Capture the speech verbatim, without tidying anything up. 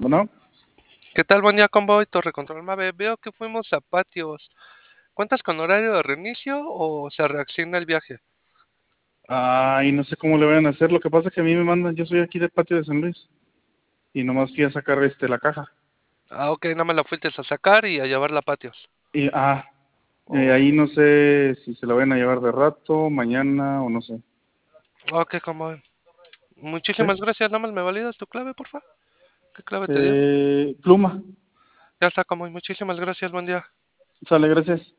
Bueno, ¿Qué tal? Buen día, Convoy, Torre Control Mave. Veo que fuimos a patios. ¿Cuentas con horario de reinicio o se reacciona el viaje? ay, no sé cómo le van a hacer. Lo que pasa es que a mí me mandan, yo soy aquí del patio de San Luis y nomás fui a sacar este la caja. Ah, ok, nada más la fuiste a sacar y a llevarla a patios. Y ah, eh, Oh, ahí no sé si se la van a llevar de rato, mañana o no sé. ok, Convoy. ¿Sí? Muchísimas gracias. Nada más me validas tu clave, porfa. ¿Qué clave te dio? Eh, pluma. Ya está, Convoy. Muchísimas gracias. Buen día. Sale, gracias.